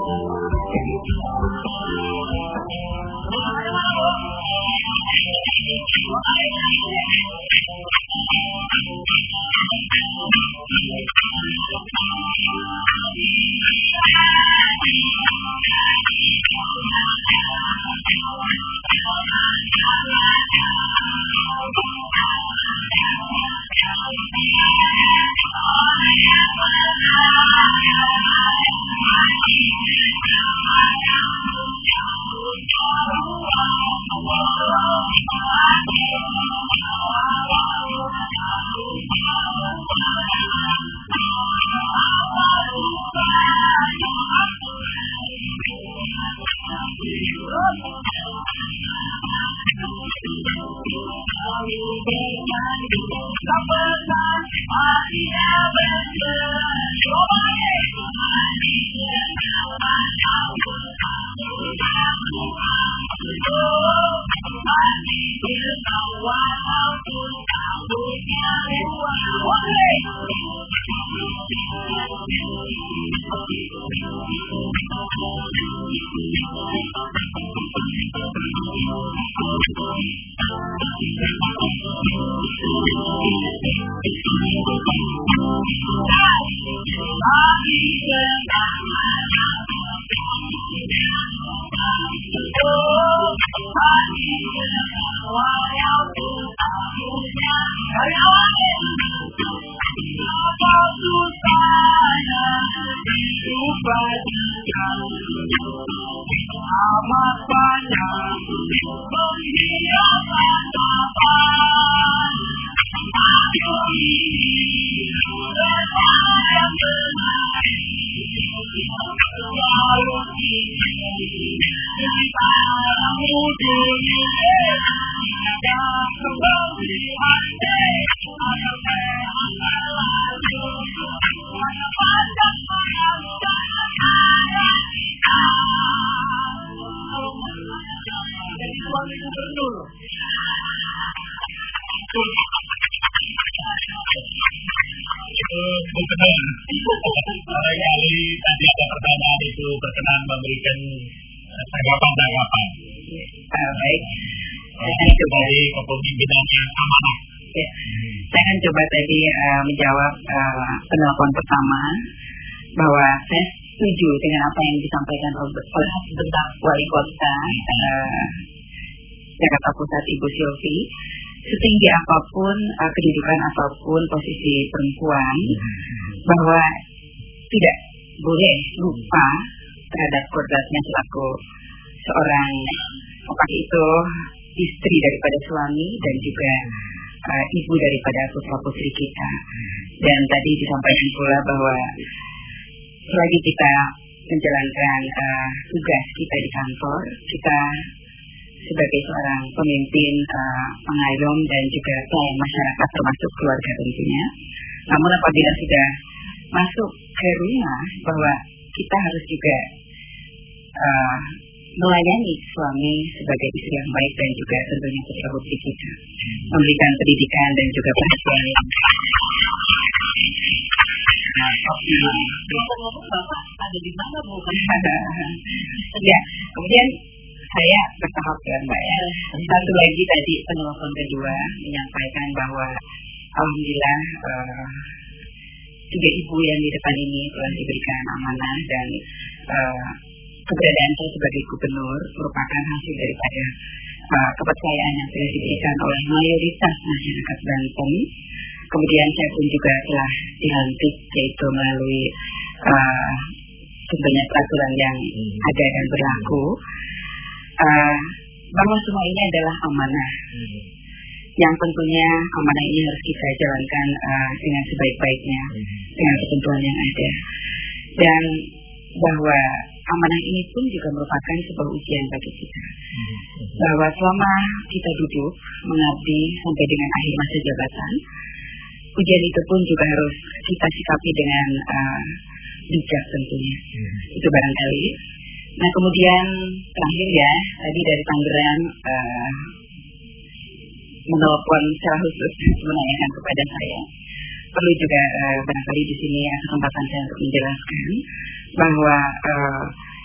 Barangkali tadi ada pertanyaan itu berkenan memberikan tanggapan. Baik, saya akan coba dari kepemimpinan yang amanah. Ya, saya akan coba tadi menjawab penelpon pertama bahwa saya setuju dengan apa yang disampaikan oleh tentang Wali Kota Jakarta Pusat Ibu Silvi. Setinggi apapun kedudukan apapun posisi perempuan, bahwa tidak boleh lupa terhadap kodratnya selaku seorang, apakah itu istri daripada suami dan juga ibu daripada putra putri kita. Dan tadi disampaikan pula bahwa selagi kita menjalankan tugas kita di kantor, kita sebagai seorang pemimpin, pengayom dan juga pelayan masyarakat termasuk keluarga tentunya. Namun apabila sudah masuk ke rumah, bahwa kita harus juga melayani suami sebagai istri yang baik dan juga tentunya putra putri kita, memberikan pendidikan dan juga perhatian yang ada di mana Bu? Ya, kemudian saya bertahap ya Mbak ya. Satu lagi tadi penelpon kedua menyampaikan bahwa alhamdulillah tiga ibu yang di depan ini telah diberikan amanah dan keberadaan saya sebagai gubernur merupakan hasil daripada kepercayaan yang sudah diberikan oleh mayoritas masyarakat Banten. Kemudian saya pun juga telah dilantik yaitu melalui tentunya peraturan yang ada dan berlaku, bahwa semua ini adalah amanah yang tentunya amanah ini harus kita jalankan dengan sebaik-baiknya dengan ketentuan yang ada, dan bahwa amanah ini pun juga merupakan sebuah ujian bagi kita, bahwa selama kita duduk mengabdi sampai dengan akhir masa jabatan, ujian itu pun juga harus kita sikapi dengan bijak tentunya. Itu barangkali. Nah kemudian terakhir ya, tadi dari Tangerang menelpon secara khusus menanyakan kepada saya. Perlu juga barangkali di sini kesempatan saya untuk menjelaskan bahwa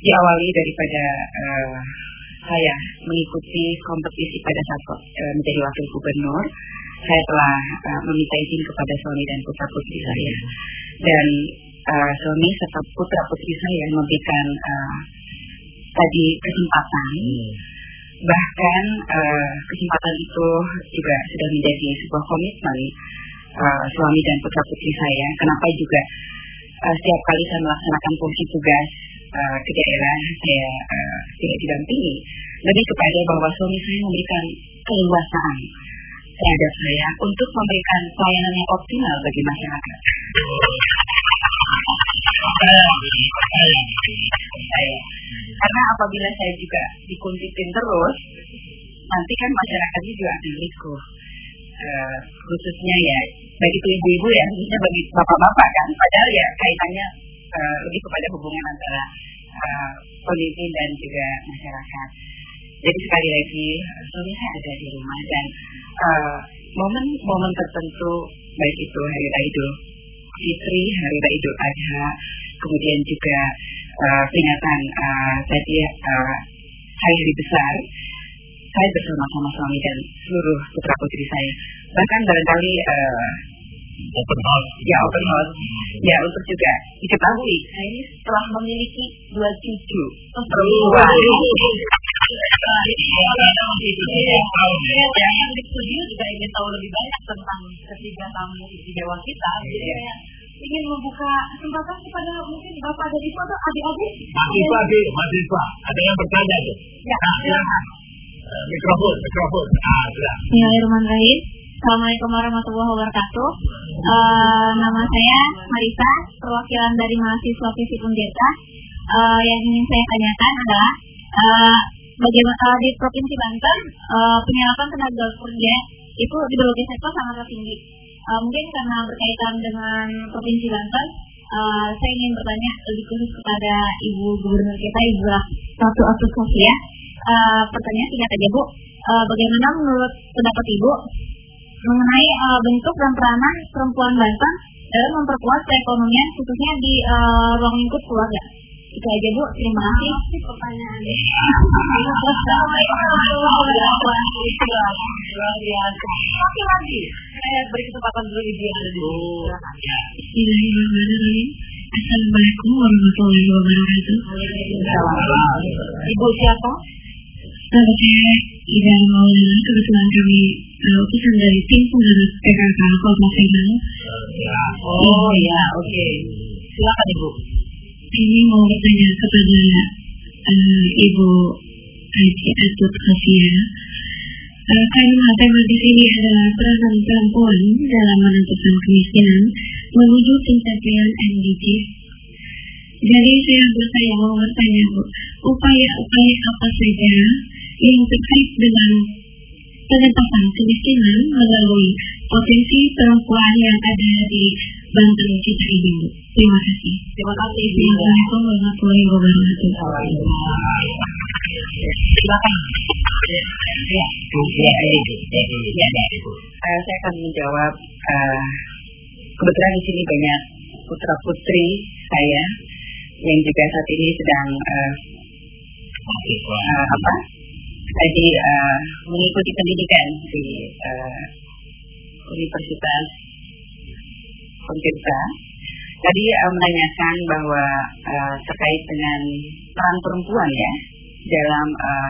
diawali daripada saya mengikuti kompetisi pada saat menjadi wakil gubernur. Saya telah meminta izin kepada suami dan putra putri saya, dan suami serta putra putri saya memberikan tadi kesempatan. Bahkan kesempatan itu juga sudah menjadi sebuah komitmen suami dan putra putri saya. Kenapa juga setiap kali saya melaksanakan fungsi tugas ke daerah, saya tidak didampingi, lebih kepada bahwa suami saya memberikan keleluasaan terhadap saya untuk memberikan pelayanan yang optimal bagi masyarakat. Karena apabila saya juga dikuntitin terus, nanti kan masyarakatnya juga akan risiko. Khususnya ya, bagi ibu-ibu ya, khususnya bagi bapak-bapak kan, padahal ya kaitannya lebih kepada hubungan antara pemimpin dan juga masyarakat. Jadi sekali lagi, suami saya ada di rumah, dan momen-momen tertentu, baik itu Hari Raya Idul Fitri, Hari Raya Idul Adha, kemudian juga peringatan tadi hari besar, saya bersama-sama suami dan seluruh putra putri saya. Bahkan barangkali open house. Ya, open house. Ya, untuk juga diketahui, saya ini telah memiliki 2 cucu perempuan. Yang di studio juga ingin tahu lebih banyak tentang ketiga tamu istimewa kita. Jadi ingin membuka kesempatan kepada mungkin bapak dan ibu atau adik-adik. Mahasiswa, ada yang bertanya tuh. Ya, silakan. Mikrofon. Bismillahirrahmanirrahim. Assalamualaikum warahmatullahi wabarakatuh. Nama saya Marisa, perwakilan dari mahasiswa Visip Unjeta. Yang ingin saya tanyakan adalah bagaimana di Provinsi Banten penyerapan tenaga kerja itu di berbagai sektor sangat tinggi. Mungkin karena berkaitan dengan Provinsi Banten, saya ingin bertanya lebih khusus kepada Ibu Gubernur kita, Ibu Ratu Sofia. Pertanyaan singkat aja Bu, bagaimana menurut pendapat Ibu mengenai bentuk dan peranan perempuan Banten dalam memperkuat perekonomian khususnya di ruang lingkup keluarga? Itu aja Bu, terima kasih. Pertanyaannya. Lagi. Saya beri kesempatan dulu Ibu yang ada di sini. Bismillahirrahmanirrahim. Assalamualaikum warahmatullahi wabarakatuh. Ibu siapa? Nama saya Ida Maulana, kebetulan kami utusan dari tim penggerak PKK Kelompok Final. Oh ya, oke. Silakan Ibu. Ini mau bertanya kepada Ibu Haji Atut Khafia. Karena tema di sini adalah peranan perempuan dalam menentukan kemiskinan menuju pencapaian SDGs. Jadi saya mau bertanya Bu, upaya-upaya apa saja yang terkait dengan pengentasan kemiskinan melalui potensi perempuan yang ada di Banten kita ini Bu. Terima kasih. Terima kasih. Assalamualaikum warahmatullahi wabarakatuh. Silakan. Saya akan menjawab. Kebetulan di sini banyak putra putri saya yang juga saat ini sedang mengikuti pendidikan di Universitas Unjeta. Tadi menanyakan bahwa terkait dengan peran perempuan ya dalam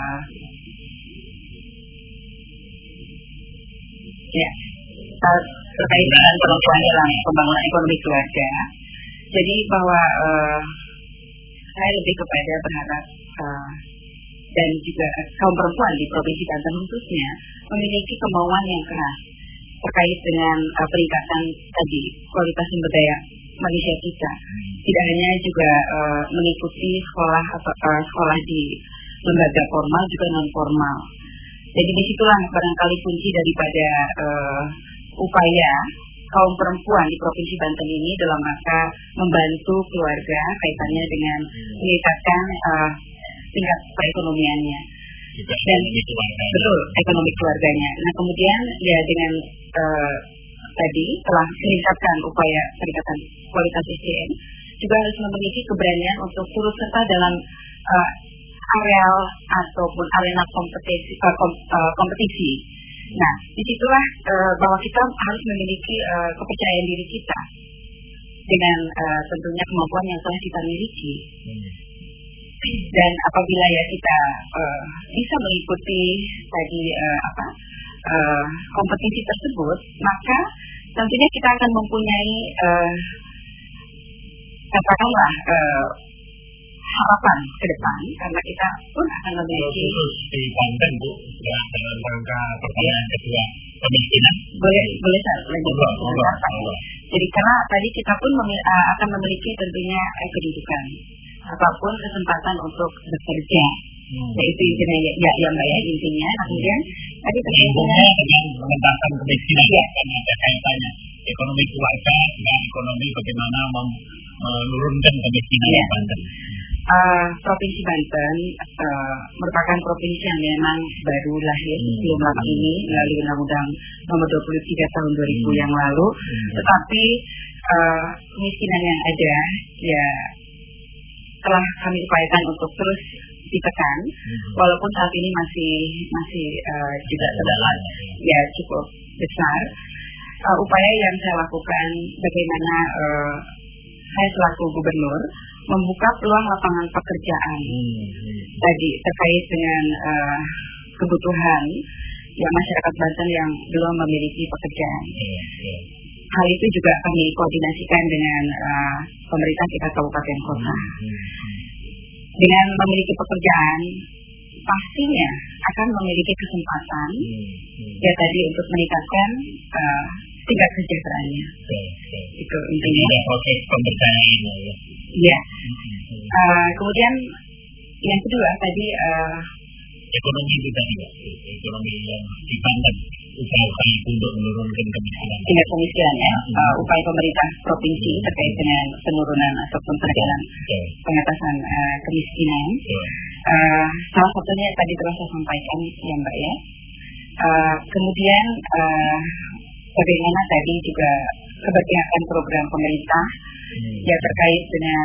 terkait dengan perempuan dalam pembangunan ekonomi keluarga. Jadi bahwa saya lebih kepada berharap dan juga kaum perempuan di Provinsi Banten khususnya memiliki kemauan yang keras terkait dengan peningkatan tadi kualitas sumber daya manusia kita. Tidak hanya juga mengikuti sekolah di lembaga formal juga non formal. Jadi disitulah barangkali kunci daripada upaya kaum perempuan di Provinsi Banten ini dalam rangka membantu keluarga kaitannya dengan meningkatkan tingkat perekonomiannya dan betul ekonomi keluarganya. Nah kemudian ya dengan tadi telah meningkatkan upaya peningkatan kualitas SDM juga harus memiliki keberanian untuk turut serta dalam areal ataupun arena kompetisi. Nah, disitulah bahwa kita harus memiliki kepercayaan diri kita dengan tentunya kemampuan yang telah kita miliki. Dan apabila ya kita bisa mengikuti tadi kompetisi tersebut, maka tentunya kita akan mempunyai katakanlah harapan ke depan, karena kita pun akan memiliki. Khusus di Banten, Bu, ya, dalam rangka pertanyaan kedua, kemiskinan. Boleh lanjut. Jadi karena tadi kita pun akan memiliki tentunya kedudukan ataupun kesempatan untuk bekerja. Yaitu intinya ya Mbak ya, intinya. Kemudian tadi terkait dengan pengentasan kemiskinan, karena ada kaitannya ekonomi keluarga dengan ekonomi bagaimana menurunkan kemiskinan di Banten. Provinsi Banten merupakan provinsi yang memang baru lahir sebelum lama ini melalui Undang-Undang Nomor 23 Tahun 2000 yang lalu, tetapi kemiskinan yang ada ya telah kami upayakan untuk terus ditekan, walaupun saat ini masih juga terdapat ya cukup besar. Upaya yang saya lakukan bagaimana saya selaku gubernur membuka peluang lapangan pekerjaan tadi terkait dengan kebutuhan ya masyarakat Banten yang belum memiliki pekerjaan. Hal itu juga kami koordinasikan dengan pemerintah tingkat kabupaten kota. Dengan memiliki pekerjaan, pastinya akan memiliki kesempatan ya tadi untuk meningkatkan tingkat kesejahteraannya. Itu intinya. Proses pemberdayaan. Ya. Kemudian yang kedua tadi ekonomi juga, ekonomi yang di Banten, upaya untuk menurunkan kemiskinan. Tingkat kemiskinan ya, upaya pemerintah provinsi terkait dengan penurunan ataupun peredaran pengatasan kemiskinan. Salah satunya tadi telah saya sampaikan ya Mbak ya. Kemudian bagaimana tadi juga keberpihakan program pemerintah ya terkait dengan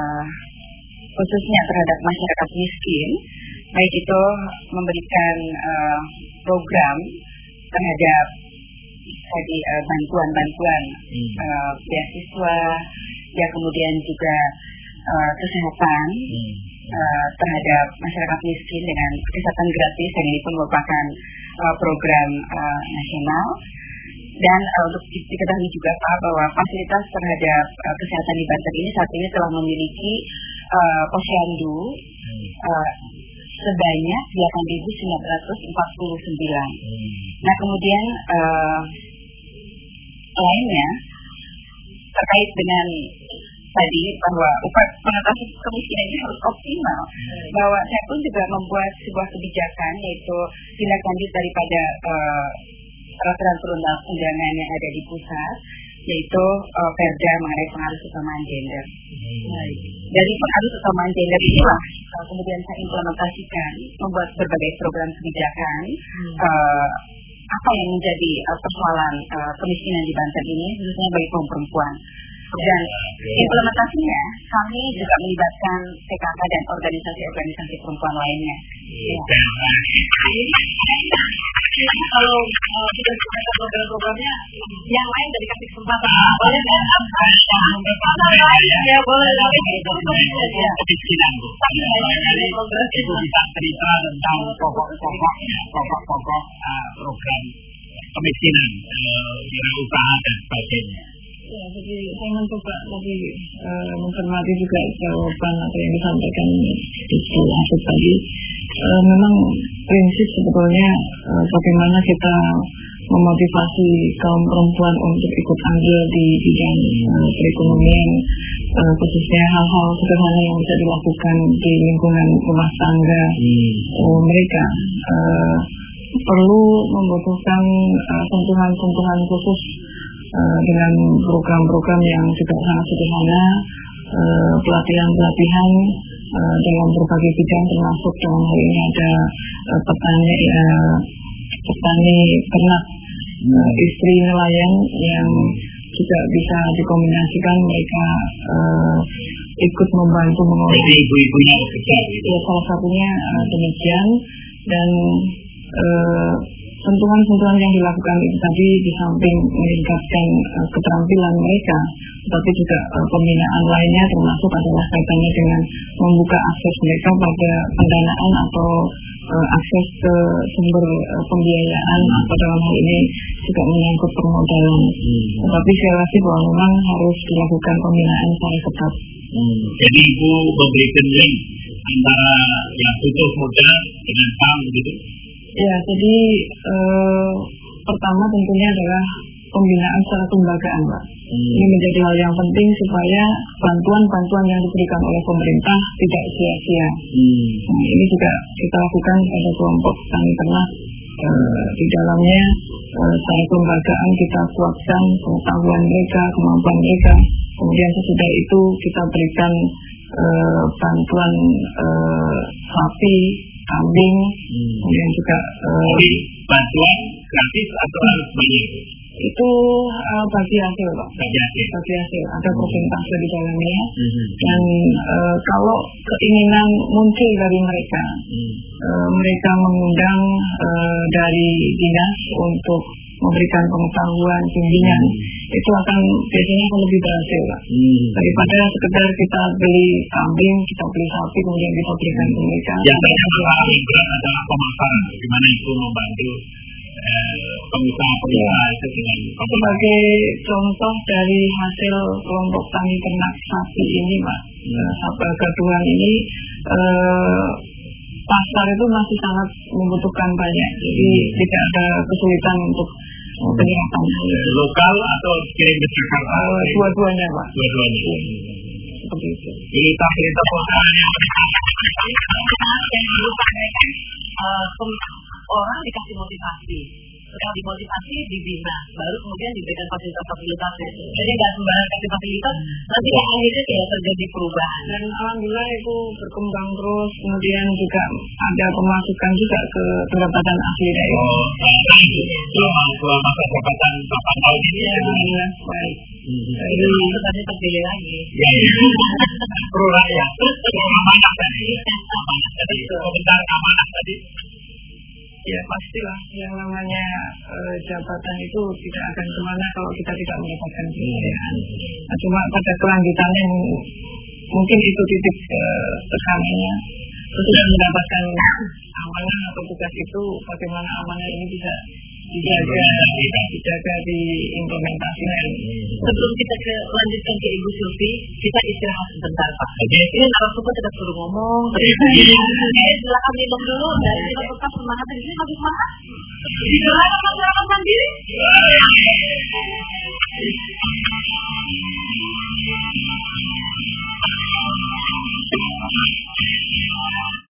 khususnya terhadap masyarakat miskin, baik itu memberikan program terhadap tadi bantuan beasiswa, ya kemudian juga kesehatan terhadap masyarakat miskin dengan kesehatan gratis, dan ini pun merupakan program nasional. Dan untuk diketahui juga Pak bahwa fasilitas terhadap kesehatan di Banten ini saat ini telah memiliki posyandu sebanyak 8.949. Nah kemudian lainnya terkait dengan tadi bahwa upaya pengatasan kemiskinan ini harus optimal, bahwa saya pun juga membuat sebuah kebijakan yaitu tindak lanjut daripada peraturan perundang-undangan yang ada di pusat, yaitu Perda mengenai pengaruh kesamaan gender. Dari pengaruh kesamaan gender inilah kemudian saya implementasikan, membuat berbagai program kebijakan apa yang menjadi persoalan kemiskinan di Banten ini, khususnya bagi kaum perempuan. Dan implementasinya kami juga melibatkan PKK dan organisasi-organisasi perempuan lainnya. Kalau kita sudah program-programnya, yang lain dari kasih kesempatan. Boleh ya? Ya boleh. Kemiskinan, Bu. Ibu bisa cerita tentang pokok-pokok program kemiskinan, usaha dan sebagainya. Ya, jadi saya mencoba tadi mencermati juga jawaban apa yang disampaikan Ibu Asep tadi. Memang prinsip sebetulnya bagaimana kita memotivasi kaum perempuan untuk ikut andil di bidang perekonomian, khususnya hal-hal sederhana yang bisa dilakukan di lingkungan rumah tangga mereka. Perlu membutuhkan sentuhan-sentuhan khusus dengan program-program yang juga sangat sederhana, pelatihan-pelatihan dalam berbagai bidang, termasuk dalam hal ini ada petani ternak, istri nelayan yang juga bisa dikombinasikan mereka ikut membantu mengolah. Jadi ibu-ibunya bekerja. Ya, salah satunya demikian. Dan sentuhan-sentuhan yang dilakukan itu tadi di samping meningkatkan keterampilan mereka, tetapi juga pembinaan lainnya termasuk adalah kaitannya dengan membuka akses mereka pada pendanaan atau akses ke sumber pembiayaan atau dalam hal ini juga menyangkut permodalan. Tetapi saya rasa bahwa memang harus dilakukan pembinaan secara ketat. Jadi Ibu memberikan link antara yang butuh modal dengan bank begitu? Ya, jadi pertama tentunya adalah pembinaan secara kelembagaan, Pak. Ini menjadi hal yang penting supaya bantuan-bantuan yang diberikan oleh pemerintah tidak sia-sia. Nah, ini juga kita lakukan pada kelompok tani ternak. Di dalamnya secara kelembagaan kita kuatkan pengetahuan mereka, kemampuan mereka. Kemudian sesudah itu kita berikan bantuan sapi, kambing, kemudian juga bantuan gratis atau harus bayar? Itu bagi hasil, Pak. Bagi hasil. Ada persentase di dalamnya. Dan kalau keinginan muncul dari mereka, mereka mengundang dari dinas untuk memberikan pengetahuan, bimbingan, itu akan biasanya akan lebih berhasil, Pak. Daripada sekedar kita beli kambing, kita beli sapi, kemudian kita berikan ke mereka. Biasanya paling berat adalah pemasaran, bagaimana itu membantu pengusaha itu dengan sebagai contoh dari hasil kelompok tani ternak sapi ini, Pak. Keduaan ini pasar itu masih sangat membutuhkan banyak, jadi tidak ada kesulitan untuk penyerapan. Lokal atau kirim ke Jakarta? Dua-duanya, Pak. Dua-duanya. Seperti itu. Jadi pemerintah kota yang orang dikasih motivasi. Setelah dimotivasi dibina, baru kemudian diberikan fasilitas-fasilitas. Jadi nggak sembarang kasih fasilitas, nanti akhirnya tidak terjadi perubahan. Dan alhamdulillah itu berkembang terus, kemudian juga ada pemasukan juga ke pendapatan asli daerah. Selama jabatan 8 tahun ini ya, baik. Jadi itu tadi terpilih lagi. Pro rakyat. Amanah tadi. Komentar amanah tadi. Ya pastilah, yang namanya jabatan itu tidak akan kemana kalau kita tidak mendapatkan kepercayaan. Nah, cuma pada kelanjutannya mungkin itu titik tekanannya. Sesudah mendapatkan amanah atau tugas itu, bagaimana amanah ini bisa dijaga diimplementasikan. Sebelum kita lanjutkan ke Ibu Sylvi, kita istirahat sebentar, Pak. Ini narasumber kita suruh ngomong. Silakan minum dulu dan kita tetap semangat. Di sini masih semangat. Di dalam masyarakat mandiri.